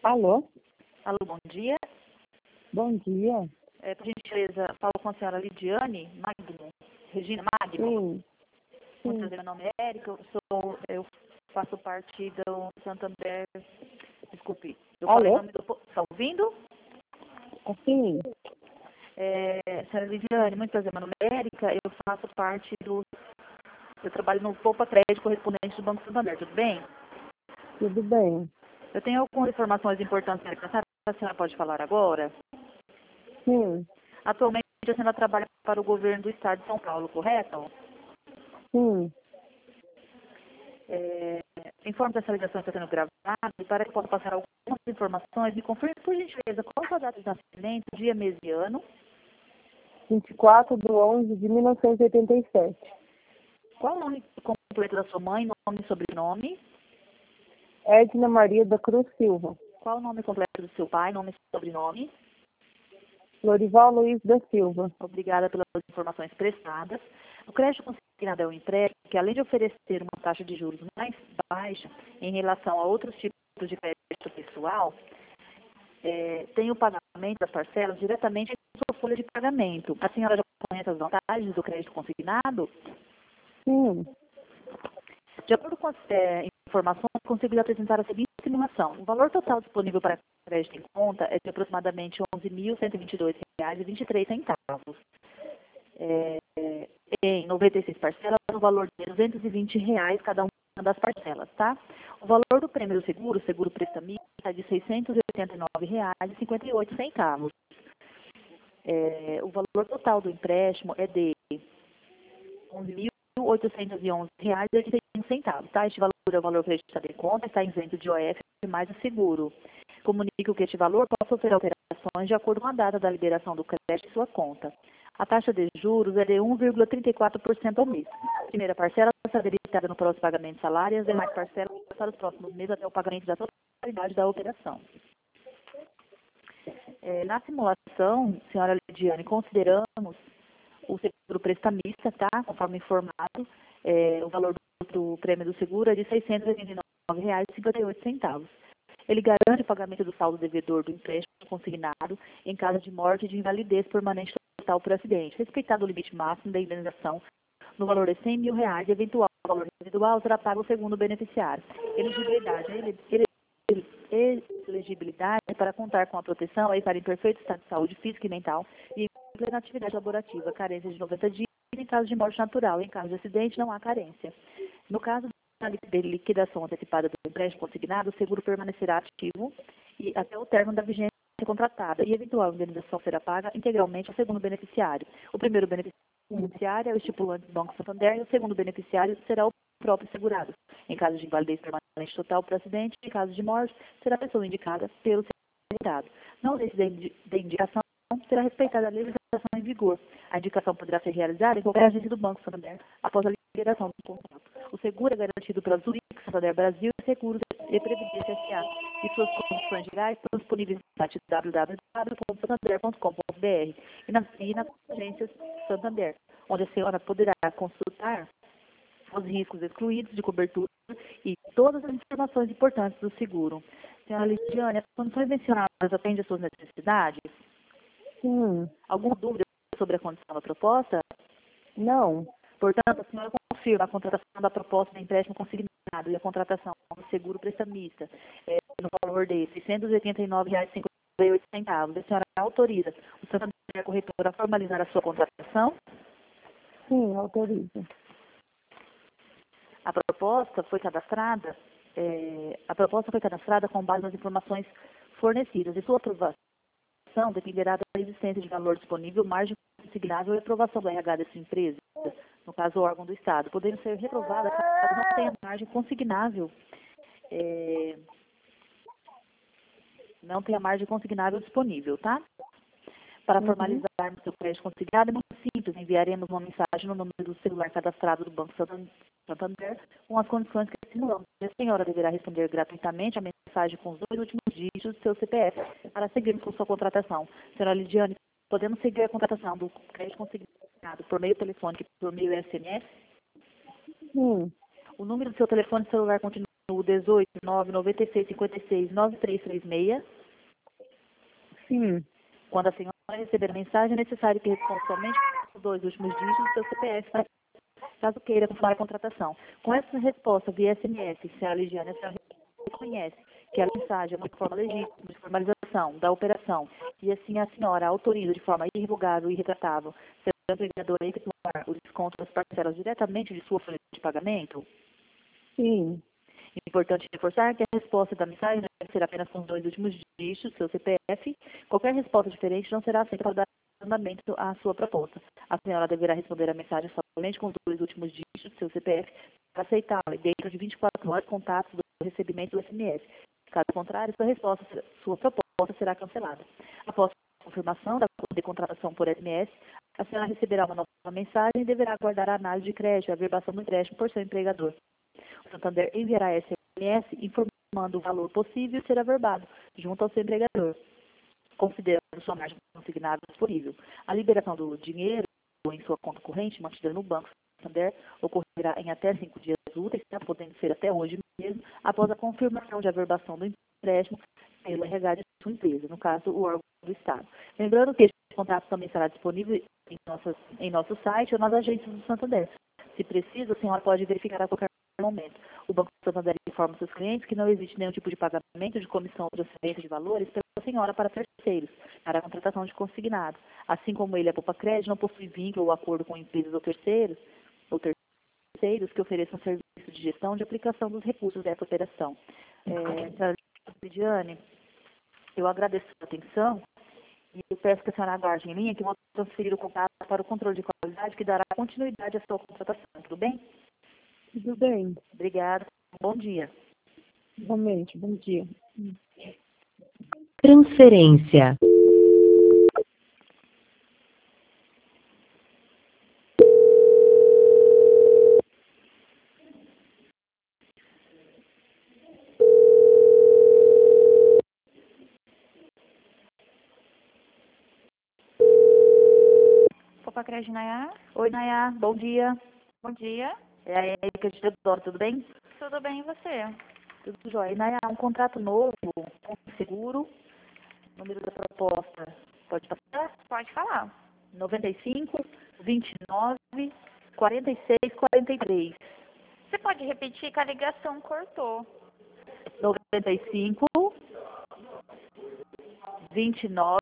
Alô? Alô, bom dia. Bom dia. Por gentileza, falo com a senhora Lidiane Magno, Regina Magno. Sim. Muito prazer, meu nome é Érica, eu faço parte do Santander, desculpe, eu falei em Alô? nome do... Está ouvindo? Sim. Senhora Lidiane, muito prazer, meu nome é Érica, eu faço parte eu trabalho no Poupa Crédito correspondente do Banco Santander, tudo bem? Tudo bem. Eu tenho algumas informações importantes para a senhora pode falar agora. Sim. Atualmente a senhora trabalha para o governo do estado de São Paulo, correto? Sim. Informe dessa ligação está sendo gravada e para que eu possa passar algumas informações, me confirme, por gentileza, qual a sua data de nascimento, dia, mês e ano, 24/11/1987. qual o nome completo da sua mãe, nome e sobrenome, Edna Maria da Cruz Silva. qual o nome completo do seu pai, nome e sobrenome. Lorival Luiz da Silva. Obrigada pelas informações prestadas. O crédito consignado é um empréstimo que, além de oferecer uma taxa de juros mais baixa em relação a outros tipos de crédito pessoal, tem o pagamento das parcelas diretamente em sua folha de pagamento. A senhora já conhece as vantagens do crédito consignado? Sim. De acordo com as informações, consigo lhe apresentar a seguinte simulação. O valor total disponível para crédito em conta é de aproximadamente R$ 11.122,23. Em 96 parcelas, no valor de R$ 220 cada uma das parcelas, tá? O valor do prêmio do seguro prestamista, é de R$ 689,58. O valor total do empréstimo é de R$ 11.811,81, tá? Este valor é o valor acreditado em conta, está isento de IOF mais o seguro. Comunico que este valor pode sofrer alterações de acordo com a data da liberação do crédito em sua conta. A taxa de juros é de 1,34% ao mês. A primeira parcela será debitada no próximo pagamento de salário e as demais parcelas para os próximos meses até o pagamento da totalidade da operação. Na simulação, senhora Lidiane, consideramos o seguro prestamista, tá? Conforme informado, o valor do prêmio do seguro é de R$ 689,58. Ele garante o pagamento do saldo devedor do empréstimo consignado em caso de morte e de invalidez permanente total por acidente, respeitado o limite máximo da indenização no valor de R$ 100 mil, e eventual valor residual será pago segundo o beneficiário. Elegibilidade para contar com a proteção é estar em perfeito estado de saúde física e mental e em plena atividade laborativa, carência de 90 dias em caso de morte natural. Em caso de acidente, não há carência. No caso da liquidação antecipada do empréstimo consignado, o seguro permanecerá ativo e até o término da vigência contratada e eventual indenização será paga integralmente ao segundo beneficiário. O primeiro beneficiário é o estipulante do Banco Santander e o segundo beneficiário será o próprio segurado. Em caso de invalidez permanente total por acidente, em caso de morte, será a pessoa indicada pelo segurado. Na ausência da indicação, será respeitada a legislação em vigor. A indicação poderá ser realizada em qualquer agência do Banco Santander após a liberação do contrato. O seguro é garantido pela Zurich, Santander Brasil e Seguros e Previdência S.A. E suas condições legais estão disponíveis no site www.santander.com.br e nas agências Santander, onde a senhora poderá consultar os riscos excluídos de cobertura e todas as informações importantes do seguro. Senhora Lidiane, as condições mencionadas atendem às suas necessidades? Sim. Alguma dúvida sobre a condição da proposta? Não. Portanto, a senhora confirma a contratação da proposta de empréstimo consignado e a contratação do seguro prestamista no valor de R$ 689,58. A senhora autoriza o Santander Corretora a formalizar a sua contratação? Sim, autoriza. A proposta foi cadastrada com base nas informações fornecidas e sua aprovação dependerá da existência de valor disponível, margem consignável e aprovação do RH dessa empresa, no caso o órgão do Estado, podendo ser reprovada caso não tenha margem consignável, disponível, tá? Para formalizarmos seu crédito consignado é muito simples, enviaremos uma mensagem no número do celular cadastrado do Banco Santander com as condições que simulamos. A senhora deverá responder gratuitamente a mensagem com os 2 últimos dígitos do seu CPF para seguirmos com sua contratação. Senhora Lidiane, podemos seguir a contratação do crédito consignado por meio telefônico e por meio SMS? Sim. O número do seu telefone celular continua no 18 996 56 9336. Sim. Quando a senhora receber a mensagem, é necessário que responda somente com os 2 últimos dígitos do seu CPF, caso queira confirmar a contratação. Com essa resposta via SMS, se a Ligiane a senhora reconhece que a mensagem é uma forma legítima de formalização da operação e assim a senhora autoriza de forma irrevogável e irretratável seu empregador a efetuar o desconto das parcelas diretamente de sua folha de pagamento, Sim. é importante reforçar que a resposta da mensagem deve ser apenas com os 2 últimos dígitos do seu CPF. Qualquer resposta diferente não será aceita para dar andamento à sua proposta. A senhora deverá responder a mensagem somente com os 2 últimos dígitos do seu CPF para aceitá-la e dentro de 24 horas contatos do recebimento do SMS. Caso contrário, sua proposta será cancelada. Após a confirmação de contratação por SMS, a senhora receberá uma nova mensagem e deverá aguardar a análise de crédito e a averbação do empréstimo por seu empregador. O Santander enviará SMS informando o valor possível a ser averbado junto ao seu empregador, considerando sua margem consignada disponível. A liberação do dinheiro em sua conta corrente, mantida no Banco Santander, ocorrerá em até 5 dias úteis, podendo ser até hoje mesmo, após a confirmação de averbação do empréstimo pelo RH de sua empresa, no caso, o órgão do Estado. Lembrando que este contrato também estará disponível em nosso site ou nas agências do Santander. Se preciso, a senhora pode verificar a qualquer momento. O Banco Santander informa seus clientes que não existe nenhum tipo de pagamento de comissão ou transferência de valores pela senhora para terceiros, para a contratação de consignado. Assim como ele, a Poupa Crédito, não possui vínculo ou acordo com empresas ou terceiros que ofereçam serviço de gestão de aplicação dos recursos dessa operação. Senhora Lidiane, eu agradeço a sua atenção e eu peço que a senhora aguarde em linha que eu vou transferir o contato para o controle de qualidade que dará continuidade à sua contratação. Tudo bem? Tudo bem. Obrigada. Bom dia. Realmente, bom dia. Transferência. Poupa Crédito Nayá. Oi, Nayá. Bom dia. Bom dia. É a Erika de Teodoro, tudo bem? Tudo bem e você? Tudo jóia. Nayá, um contrato novo, com seguro, número da proposta, pode passar? Pode falar. 95, 29, 46, 43. Você pode repetir que a ligação cortou. 95, 29,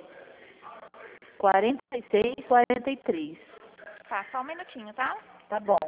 46, 43. Tá, só um minutinho, tá? Tá bom.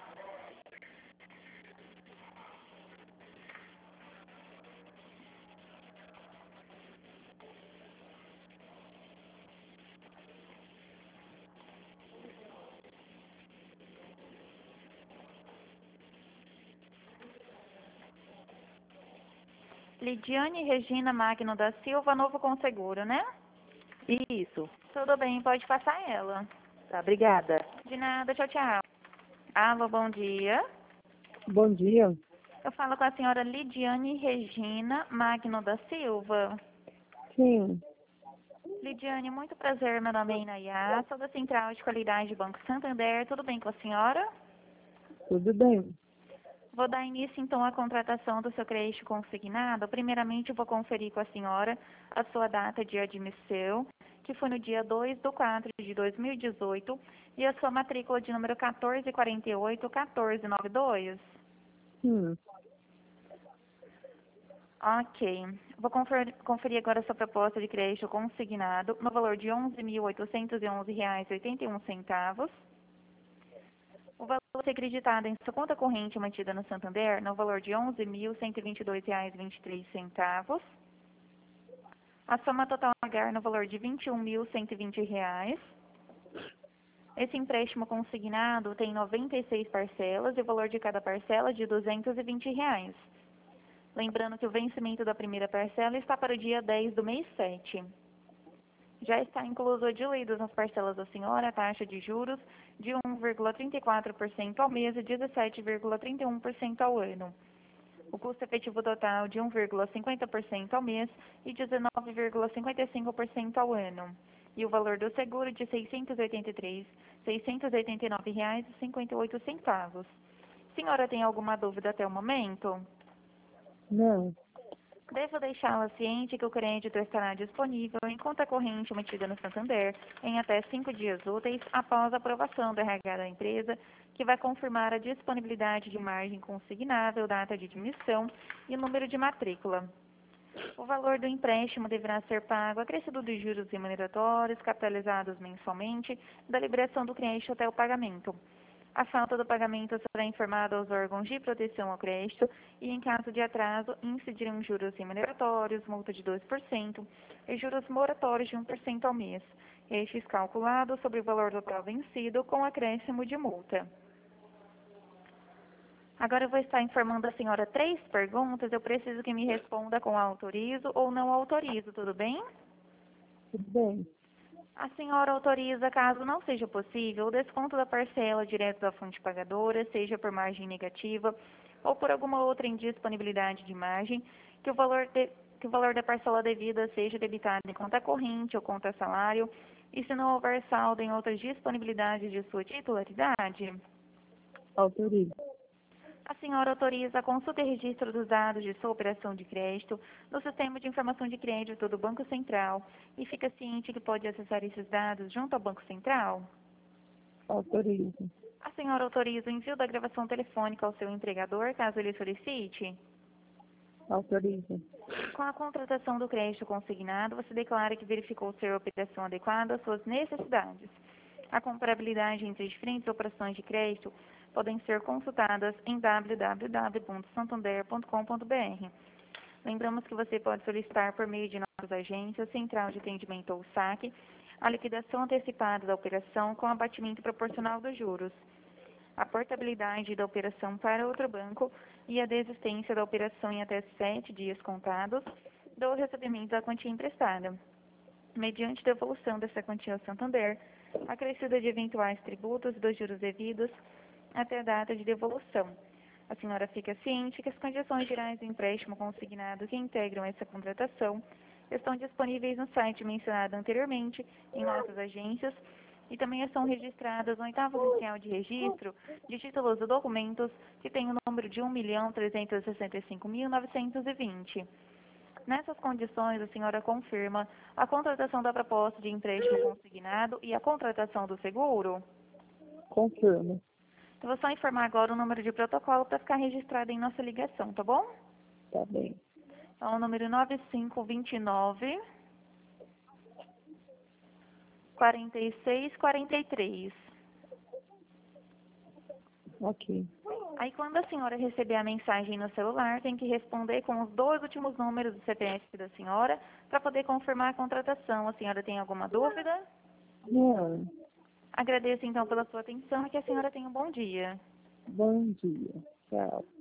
Lidiane Regina Magno da Silva, novo com seguro, né? Isso. Tudo bem, pode passar ela. Tá, obrigada. De nada, tchau, tchau. Alô, bom dia. Bom dia. Eu falo com a senhora Lidiane Regina Magno da Silva. Sim. Lidiane, muito prazer, meu nome é Inayá, sou da Central de Qualidade do Banco Santander, tudo bem com a senhora? Tudo bem. Vou dar início, então, à contratação do seu crédito consignado. Primeiramente, eu vou conferir com a senhora a sua data de admissão, que foi no dia 2/4/2018, e a sua matrícula de número 1448-1492. Sim. Ok. Vou conferir agora a sua proposta de crédito consignado no valor de R$ 11.811,81. O valor a ser acreditado em sua conta corrente mantida no Santander no valor de R$ 11.122,23. A soma total a pagar no valor de R$ 21.120. Esse empréstimo consignado tem 96 parcelas e o valor de cada parcela é de R$ 220. Lembrando que o vencimento da primeira parcela está para o dia 10 do mês 7. Já está incluso diluídos nas parcelas da senhora a taxa de juros de 1,34% ao mês e 17,31% ao ano. O custo efetivo total de 1,50% ao mês e 19,55% ao ano. E o valor do seguro de R$ 689,58. Senhora, tem alguma dúvida até o momento? Não. Devo deixá-la ciente que o crédito estará disponível em conta corrente emitida no Santander em até 5 dias úteis após a aprovação do RH da empresa, que vai confirmar a disponibilidade de margem consignável, data de admissão e número de matrícula. O valor do empréstimo deverá ser pago acrescido dos juros remuneratórios, capitalizados mensalmente, da liberação do crédito até o pagamento. A falta do pagamento será informada aos órgãos de proteção ao crédito e, em caso de atraso, incidirão juros remuneratórios, multa de 2% e juros moratórios de 1% ao mês, estes calculados sobre o valor total vencido com acréscimo de multa. Agora eu vou estar informando a senhora 3 perguntas, eu preciso que me responda com autorizo ou não autorizo, tudo bem? Tudo bem. A senhora autoriza, caso não seja possível, o desconto da parcela direto da fonte pagadora, seja por margem negativa ou por alguma outra indisponibilidade de margem, que o valor da parcela devida seja debitado em conta corrente ou conta salário, e se não houver saldo em outras disponibilidades de sua titularidade? Autorizo. A senhora autoriza a consulta e registro dos dados de sua operação de crédito no Sistema de Informação de Crédito do Banco Central e fica ciente que pode acessar esses dados junto ao Banco Central? Autorizo. A senhora autoriza o envio da gravação telefônica ao seu empregador, caso ele solicite? Autorizo. Com a contratação do crédito consignado, você declara que verificou ser a operação adequada às suas necessidades. A comparabilidade entre diferentes operações de crédito podem ser consultadas em www.santander.com.br. Lembramos que você pode solicitar por meio de nossas agências, Central de Atendimento ou SAC, a liquidação antecipada da operação com abatimento proporcional dos juros, a portabilidade da operação para outro banco e a desistência da operação em até 7 dias contados do recebimento da quantia emprestada, mediante devolução dessa quantia ao Santander, acrescida de eventuais tributos e dos juros devidos até a data de devolução. A senhora fica ciente que as condições gerais do empréstimo consignado que integram essa contratação estão disponíveis no site mencionado anteriormente, em nossas agências, e também estão registradas no 8º oficial de registro de títulos e documentos, que tem o número de 1.365.920. Nessas condições, a senhora confirma a contratação da proposta de empréstimo consignado e a contratação do seguro? Confirmo. Eu vou só informar agora o número de protocolo para ficar registrado em nossa ligação, tá bom? Tá bem. Então, o número 9529 4643. Ok. Aí, quando a senhora receber a mensagem no celular, tem que responder com os 2 últimos números do CPF da senhora para poder confirmar a contratação. A senhora tem alguma dúvida? Não. Agradeço, então, pela sua atenção e que a senhora tenha um bom dia. Bom dia. Tchau.